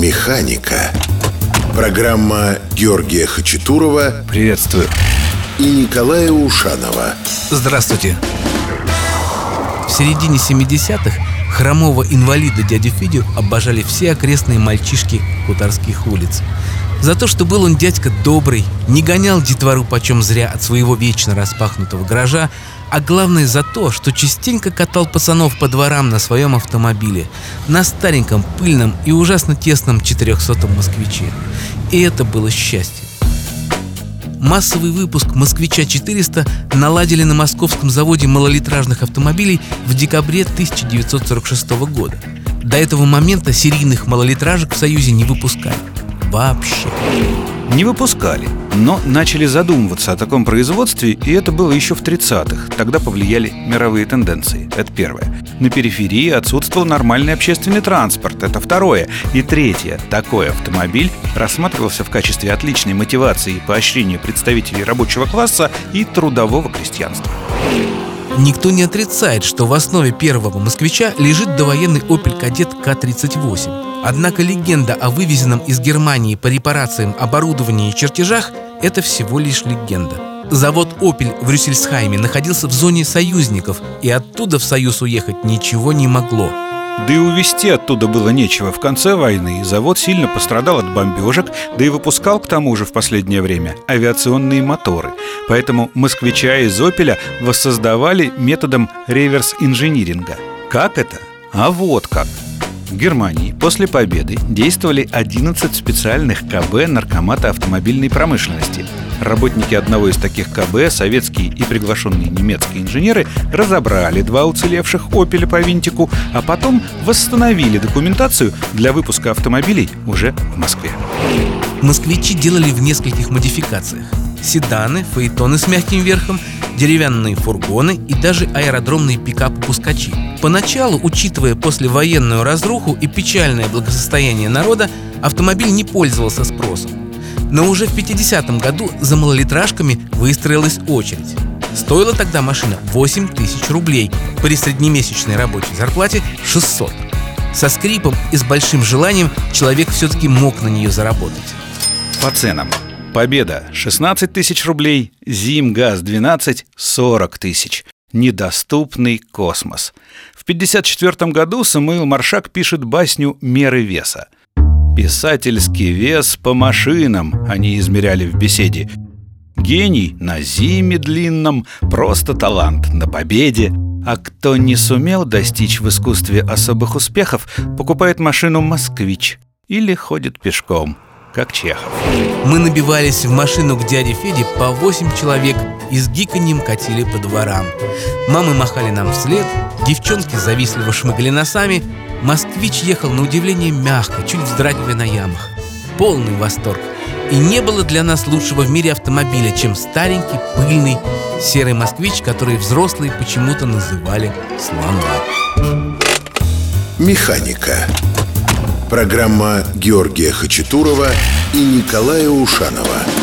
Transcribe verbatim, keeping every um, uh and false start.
Механика. Программа Георгия Хачатурова. Приветствую. И Николая Ушанова. Здравствуйте. В середине семидесятых хромого инвалида дядю Федю обожали все окрестные мальчишки хуторских улиц. За то, что был он дядька добрый, не гонял детвору почем зря от своего вечно распахнутого гаража, а главное за то, что частенько катал пацанов по дворам на своем автомобиле, на стареньком, пыльном и ужасно тесном четырехсотом «Москвиче». И это было счастье. Массовый выпуск «Москвича четыреста» наладили на московском заводе малолитражных автомобилей в декабре тысяча девятьсот сорок шестого года. До этого момента серийных малолитражек в Союзе не выпускали. Вообще. Не выпускали, но начали задумываться о таком производстве, и это было еще в тридцатых. Тогда повлияли мировые тенденции. Это первое. На периферии отсутствовал нормальный общественный транспорт. Это второе. И третье. Такой автомобиль рассматривался в качестве отличной мотивации и поощрения представителей рабочего класса и трудового крестьянства. Никто не отрицает, что в основе первого «Москвича» лежит довоенный Opel Kadett К тридцать восемь. Однако легенда о вывезенном из Германии по репарациям оборудовании и чертежах – это всего лишь легенда. Завод Opel в Рюссельсхайме находился в зоне союзников, и оттуда в Союз уехать ничего не могло. Да и увезти оттуда было нечего. В конце войны завод сильно пострадал от бомбежек, да и выпускал к тому же в последнее время авиационные моторы. Поэтому «Москвича» из «Опеля» воссоздавали методом реверс-инжиниринга. Как это? А вот как. В Германии после победы действовали одиннадцать специальных ка бэ Наркомата автомобильной промышленности. Работники одного из таких ка бэ, советские и приглашенные немецкие инженеры, разобрали два уцелевших «Опеля» по винтику, а потом восстановили документацию для выпуска автомобилей уже в Москве. «Москвичи» делали в нескольких модификациях. Седаны, фаэтоны с мягким верхом, деревянные фургоны и даже аэродромные пикапы-пускачи. Поначалу, учитывая послевоенную разруху и печальное благосостояние народа, автомобиль не пользовался спросом. Но уже в пятидесятом году за малолитражками выстроилась очередь. Стоила тогда машина восемь тысяч рублей, при среднемесячной рабочей зарплате шестьсот. Со скрипом и с большим желанием человек все-таки мог на нее заработать. По ценам. «Победа» — шестнадцать тысяч рублей, «Зим ГАЗ-двенадцать» — сорок тысяч. Недоступный космос. В пятьдесят четвёртом году Самуил Маршак пишет басню «Меры веса». «Писательский вес по машинам» они измеряли в беседе. «Гений на зиме длинном, просто талант на победе». А кто не сумел достичь в искусстве особых успехов, покупает машину «Москвич» или ходит пешком, как Чехов. Мы набивались в машину к дяде Феде по восемь человек и с гиканьем катили по дворам. Мамы махали нам вслед, девчонки завистливо шмыгали носами. «Москвич» ехал на удивление мягко, чуть вздрагивая на ямах. Полный восторг. И не было для нас лучшего в мире автомобиля, чем старенький, пыльный, серый «Москвич», который взрослые почему-то называли «слоном». Механика. Программа Георгия Хачатурова и Николая Ушанова.